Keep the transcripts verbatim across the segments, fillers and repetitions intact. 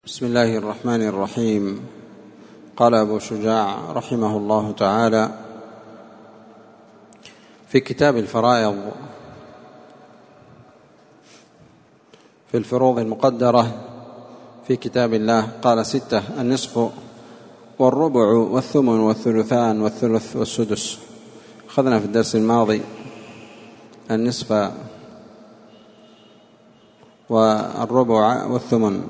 بسم الله الرحمن الرحيم. قال أبو شجاع رحمه الله تعالى في كتاب الفرائض في الفروض المقدرة في كتاب الله، قال ستة: النصف والربع والثمن والثلثان والثلث والسدس. أخذنا في الدرس الماضي النصف والربع والثمن.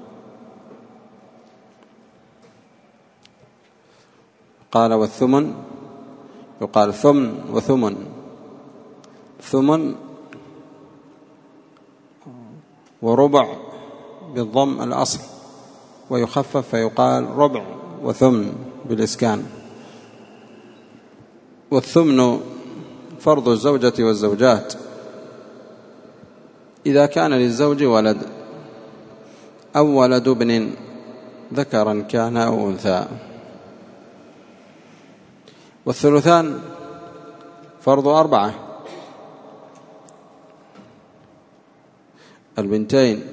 قال والثمن يقال ثمن وثمن، ثمن وربع بالضم الأصل، ويخفف فيقال ربع وثمن بالإسكان. والثمن فرض الزوجة والزوجات إذا كان للزوج ولد أو ولد ابن ذكرا كان أو أنثى. والثلثان فرض أربعة: البنتين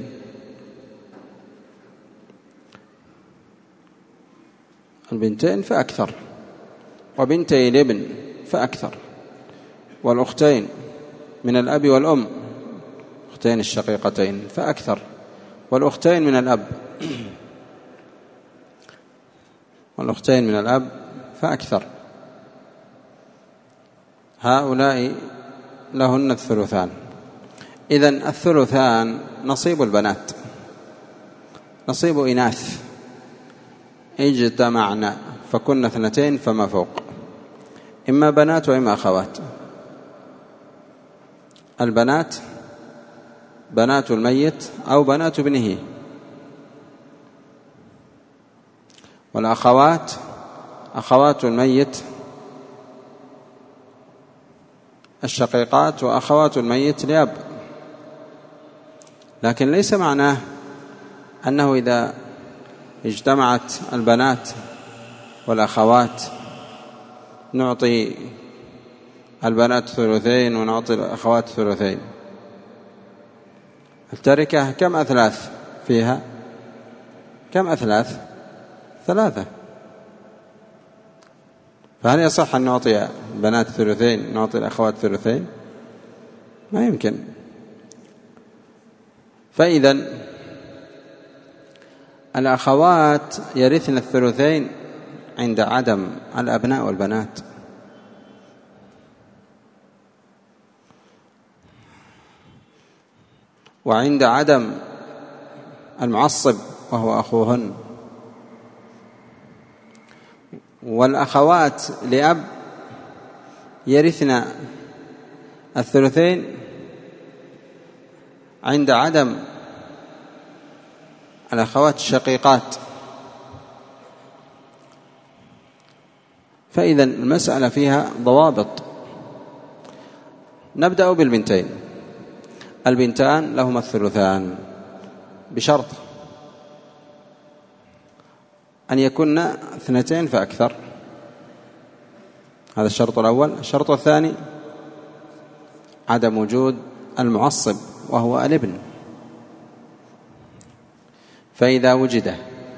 البنتين فأكثر، وبنتي الابن فأكثر، والأختين من الأب والأم، أختين الشقيقتين فأكثر، والأختين من الأب والأختين من الأب فأكثر. هؤلاء لهن الثلثان. إذن الثلثان نصيب البنات، نصيب إناث اجتمعنا فكن اثنتين فما فوق، إما بنات وإما أخوات. البنات بنات الميت أو بنات ابنه، والأخوات أخوات الميت الشقيقات وأخوات الميت لأب. لكن ليس معناه أنه إذا اجتمعت البنات والأخوات نعطي البنات ثلثين ونعطي الأخوات ثلثين. التركة كم أثلاث فيها؟ كم أثلاث؟ ثلاثة. فهل يصح أن نعطي البنات ثلثين نعطي الأخوات ثلثين؟ ما يمكن. فإذا الأخوات يرثن الثلثين عند عدم الأبناء والبنات. وعند عدم المعصب وهو أخوهن. والأخوات لأب يرثن الثلثين عند عدم الأخوات الشقيقات. فإذا المسألة فيها ضوابط. نبدأ بالبنتين. البنتان لهما الثلثان بشرط أن يكون اثنتين فأكثر، هذا الشرط الأول. الشرط الثاني عدم وجود المعصب وهو الابن. فإذا وجد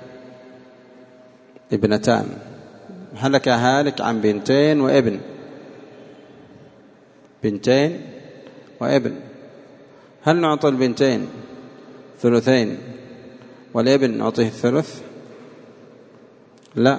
ابنتان هلك هالك عن بنتين وابن، بنتين وابن، هل نعطي البنتين ثلثين والابن نعطيه الثلث؟ لا،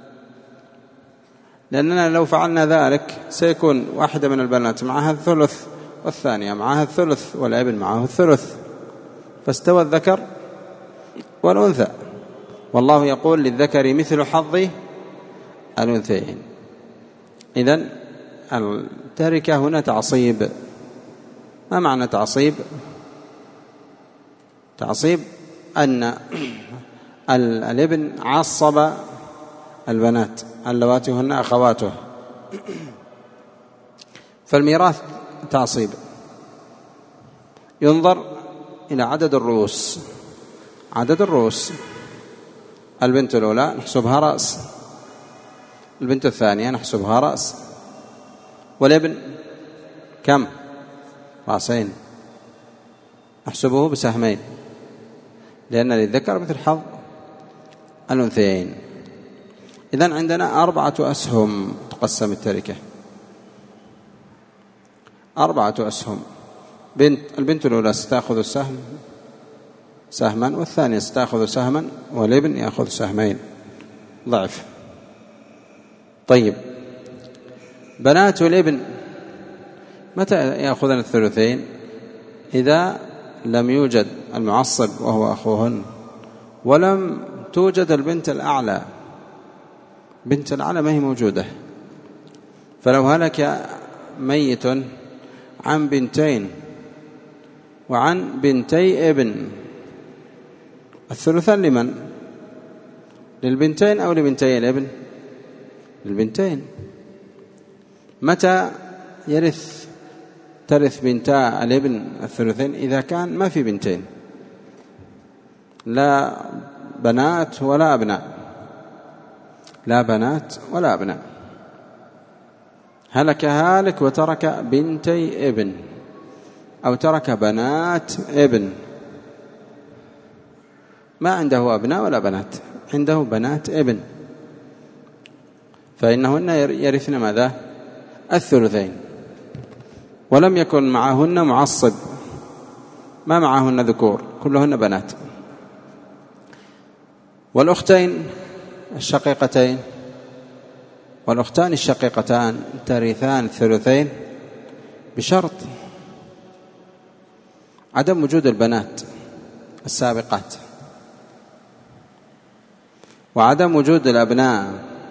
لأننا لو فعلنا ذلك سيكون واحدة من البنات معها الثلث والثانية معها الثلث والابن معه الثلث، فاستوى الذكر والأنثى. والله يقول للذكر مثل حظ الأنثيين. إذن التركة هنا تعصيب. ما معنى تعصيب؟ تعصيب أن الابن عصب البنات اللواتي هن أخواته. فالميراث تعصيب، ينظر إلى عدد الرؤوس. عدد الرؤوس: البنت الأولى نحسبها رأس، البنت الثانية نحسبها رأس، والابن كم؟ رأسين، نحسبه بسهمين. لأن للذكر مثل حظ الأنثيين. إذن عندنا أربعة أسهم تقسم التركة، أربعة أسهم. بنت البنت الأولى ستأخذ السهم سهما، والثانية ستأخذ سهما، والابن يأخذ سهمين ضعف. طيب بنات الابن متى يأخذن الثلثين؟ إذا لم يوجد المعصب وهو أخوهن، ولم توجد البنت الأعلى. بنت الأعلى ما هي موجودة، فلو هلك ميت عن بنتين وعن بنتي ابن، الثلثان لمن؟ للبنتين أو لبنتي الابن؟ للبنتين. متى يرث ترث بنتا الابن الثلثين؟ إذا كان ما في بنتين، لا بنات ولا أبناء، لا بنات ولا أبناء. هلك هالك وترك بنتي ابن أو ترك بنات ابن، ما عنده أبناء ولا بنات، عنده بنات ابن، فإنهن يرثن ماذا؟ الثلثين. ولم يكن معهن معصب، ما معهن ذكور، كلهن بنات. والأختين الشقيقتين والأختان الشقيقتان ترثان الثلثين بشرط عدم وجود البنات السابقات وعدم وجود الأبناء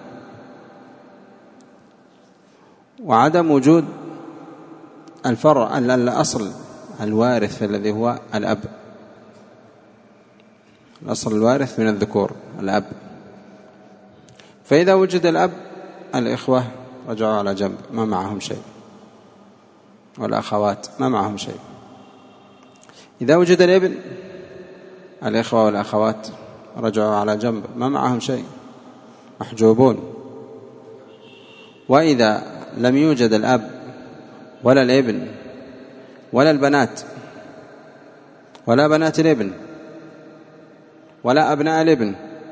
وعدم وجود الفرع الأصل الوارث الذي هو الأب، الأصل الوارث من الذكور الأب. فإذا وجد الأب الإخوة رجعوا على جنب، ما معهم شيء، والأخوات ما معهم شيء. إذا وجد الابن الإخوة والأخوات رجعوا على جنب، ما معهم شيء، محجوبون. وإذا لم يوجد الأب ولا الابن ولا البنات ولا بنات الابن ولا أبناء الابن،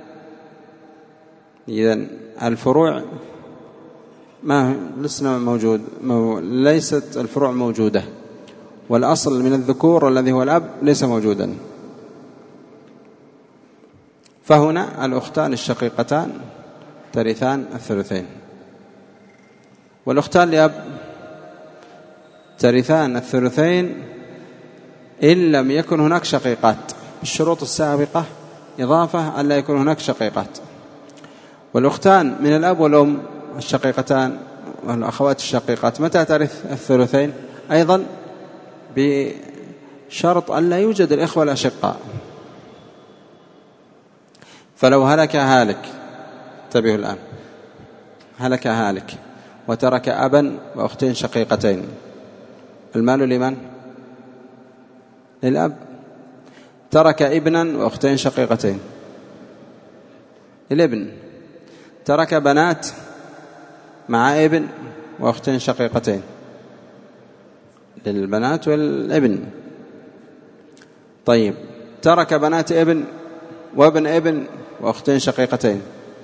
إذن الفروع ما لسنا موجود، ليست الفروع موجودة، والأصل من الذكور الذي هو الأب ليس موجودا. فهنا الأختان الشقيقتان ترثان الثلثين، والأختان لأب ترثان الثلثين إن لم يكن هناك شقيقات، بالشروط السابقة إضافة أن لا يكون هناك شقيقات. والأختان من الأب والأم الشقيقتان والأخوات الشقيقات متى ترث الثلثين؟ أيضا بشرط أن لا يوجد الإخوة الأشقاء. فلو هلك هالك، انتبهوا الآن، هلك هالك وترك أبا وأختين شقيقتين، المال لمن؟ للأب. ترك ابنا وأختين شقيقتين، الابن. ترك بنات مع ابن وأختين شقيقتين، للبنات والابن. طيب ترك بنات ابن وابن ابن وأختين شقيقتين،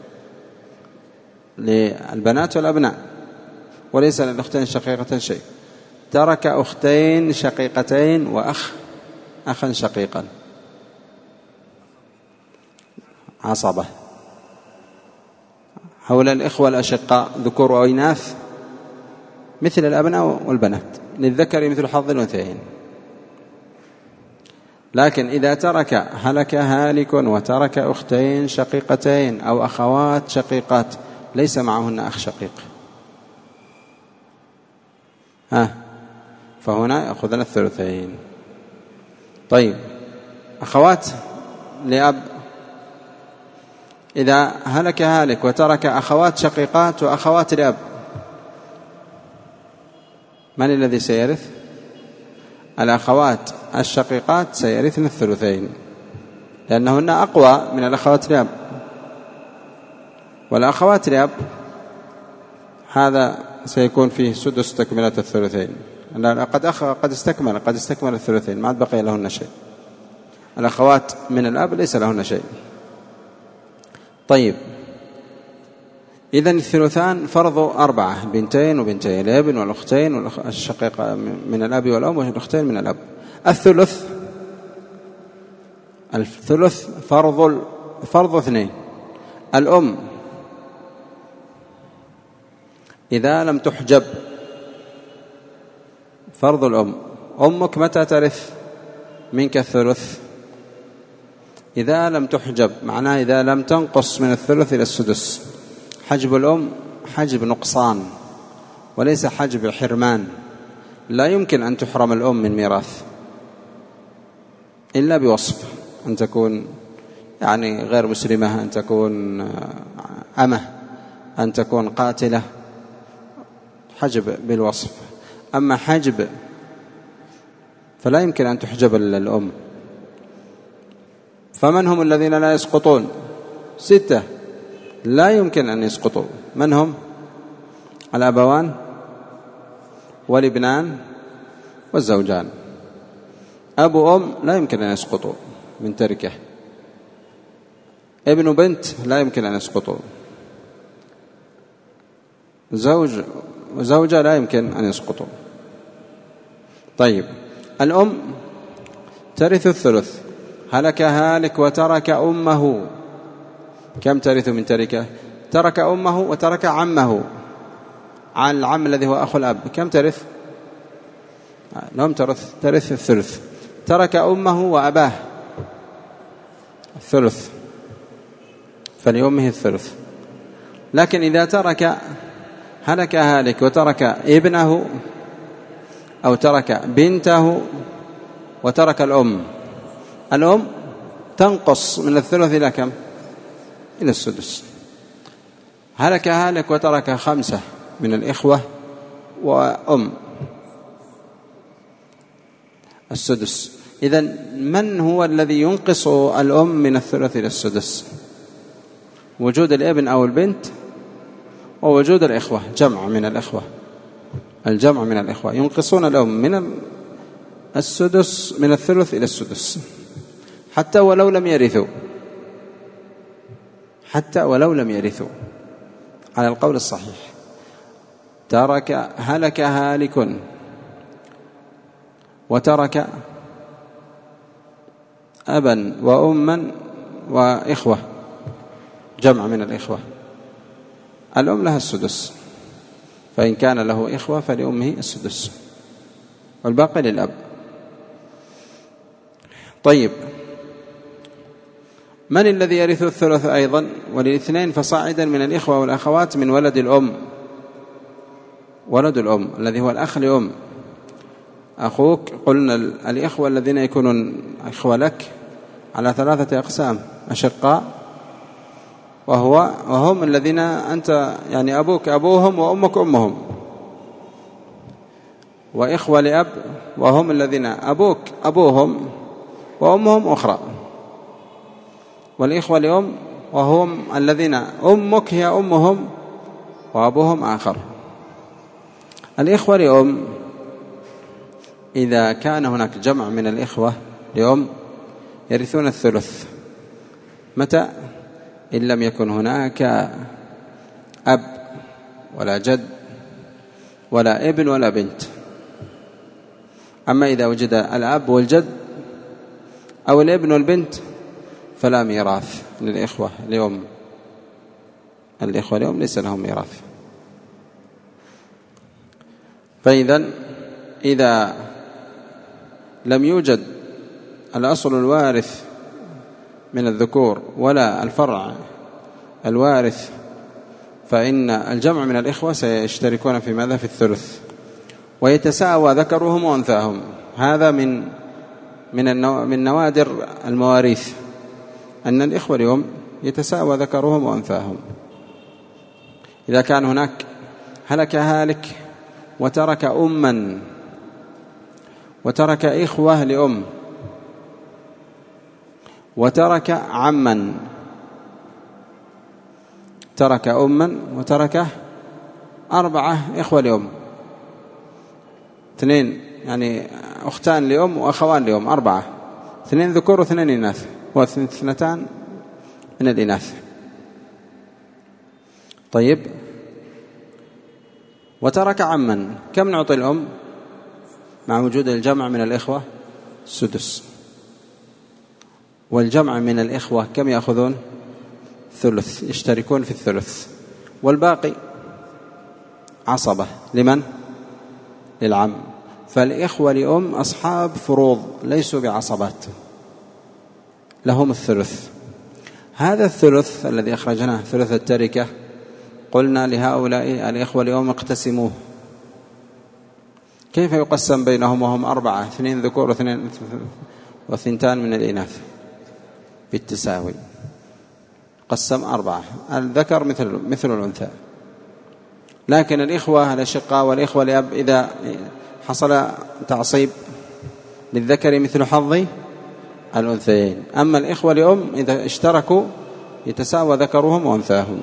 للبنات والأبناء، وليس للأختين الشقيقتين شيء. ترك أختين شقيقتين وأخ أخا شقيقا، عصبة. حول الإخوة الأشقاء ذكور وإناث مثل الأبناء والبنات، للذكر مثل حظ الأنثيين. لكن إذا ترك هلك هالك وترك أختين شقيقتين أو أخوات شقيقات ليس معهن أخ شقيق، ها فهنا يأخذن الثلثين. طيب أخوات لأب، إذا هلك هالك وترك أخوات شقيقات وأخوات لأب، من الذي سيرث؟ الأخوات الشقيقات سيرثن الثلثين، لأنهن أقوى من الأخوات لأب. والأخوات لأب هذا سيكون فيه سدس تكملة الثلثين، قد أخ قد استكمل قد استكمل الثلثين، ما عاد بقي لهن شيء. الأخوات من الأب ليس لهن شيء. طيب، إذن الثلثان فرض أربعة، بنتين وبنتين الابن والأختين والشقيقة من الأب والأم والأختين من الأب. الثلث الثلث فرض فرض اثنين. الأم إذا لم تحجب، فرض الأم، أمك متى ترث منك الثلث؟ إذا لم تحجب، معناه إذا لم تنقص من الثلث إلى السدس. حجب الأم حجب نقصان وليس حجب حرمان. لا يمكن أن تحرم الأم من ميراث إلا بوصف، أن تكون يعني غير مسلمة، أن تكون أمة، أن تكون قاتلة، حجب بالوصف. أما حجب فلا يمكن أن تحجب الأم. فمن هم الذين لا يسقطون؟ ستة لا يمكن أن يسقطوا. من هم؟ الأبوان والابنان والزوجان. أبو أم لا يمكن أن يسقطوا من تركه. ابن بنت لا يمكن أن يسقطوا. زوج وزوجة لا يمكن أن يسقطوا. طيب، الأم ترث الثلث. هلك هالك وترك أمه، كم ترث من تركه؟ ترك أمه وترك عمه. عن العم الذي هو أخو الأب كم ترث؟ لم ترث، ترث الثلث. ترك أمه وأباه الثلث، فلأمه الثلث. لكن إذا ترك هلك هالك وترك ابنه أو ترك بنته وترك الأم، الأم تنقص من الثلث إلى كم؟ إلى السدس. هلك هالك وترك خمسة من الإخوة وأم، السدس. إذن من هو الذي ينقص الأم من الثلث إلى السدس؟ وجود الابن أو البنت ووجود الإخوة، جمع من الإخوة، الجمع من الإخوة ينقصون الأم من السدس، من الثلث إلى السدس، حتى ولو لم يرثوا، حتى ولو لم يرثوا على القول الصحيح. ترك هلك هالك وترك أبا وأما وإخوة، جمع من الإخوة، الأم لها السدس، فإن كان له إخوة فلأمه السدس والباقي للأب. طيب، من الذي يرث الثلث أيضا؟ وللاثنين فصاعدا من الإخوة والأخوات من ولد الأم. ولد الأم الذي هو الأخ لأم، أخوك، قلنا الإخوة الذين يكونون إخوة لك على ثلاثة أقسام: أشقاء، وهو وهم الذين أنت يعني أبوك أبوهم وأمك أمهم، وإخوة لأب وهم الذين أبوك أبوهم وأمهم أخرى، والإخوة لأم وهم الذين أمك هي أمهم وأبوهم آخر. الإخوة لأم إذا كان هناك جمع من الإخوة لأم يرثون الثلث. متى؟ إن لم يكن هناك أب ولا جد ولا ابن ولا بنت. أما إذا وجد الأب والجد أو الابن والبنت فلا ميراث للإخوة لأم. الإخوة لأم ليس لهم ميراث. فإذا إذا لم يوجد الأصل الوارث من الذكور ولا الفرع الوارث، فإن الجمع من الإخوة سيشتركون في ماذا؟ في الثلث، ويتساوى ذكرهم وأنثاهم. هذا من من النو... من نوادر المواريث أن الإخوة اليوم يتساوى ذكرهم وأنثاهم. إذا كان هناك هلك هالك وترك أما وترك إخوة لأم وترك عما، ترك أما وترك أربعة إخوة لأم، اثنين يعني أختان لأم وأخوان لأم، أربعة، اثنين ذكور واثنين إناث، واثنتان من الإناث. طيب، وترك عما، كم نعطي الأم مع وجود الجمع من الإخوة؟ سدس. والجمع من الإخوة كم يأخذون؟ ثلث، يشتركون في الثلث. والباقي عصبة لمن؟ للعم. فالإخوة لأم أصحاب فروض ليسوا بعصبات، لهم الثلث. هذا الثلث الذي أخرجناه ثلث التركة، قلنا لهؤلاء الإخوة لأم اقتسموه. كيف يقسم بينهم وهم أربعة، اثنين ذكور واثنين واثنتان من الإناث؟ بالتساوي، قسم أربعة، الذكر مثل مثل الأنثى. لكن الإخوة الأشقاء والإخوة لأب إذا حصل تعصيب للذكر مثل حظ الأنثيين. أما الإخوة لأم إذا اشتركوا يتساوى ذكرهم وأنثاهم.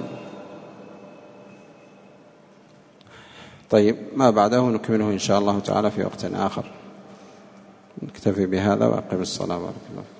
طيب، ما بعده نكمله إن شاء الله تعالى في وقت آخر. نكتفي بهذا وأقم الصلاة. بارك الله.